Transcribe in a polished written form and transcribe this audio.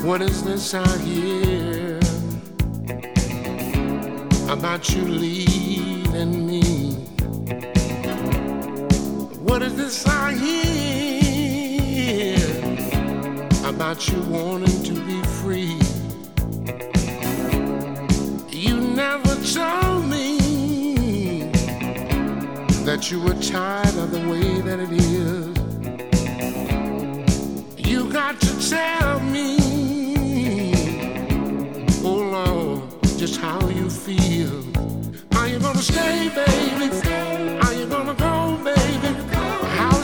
What is this I hear about you leaving me? What is this I hear about you wanting to be free? You never told me that you were tired of the way that it is. You got to tell me, oh Lord, just how you feel. Are you gonna stay, baby?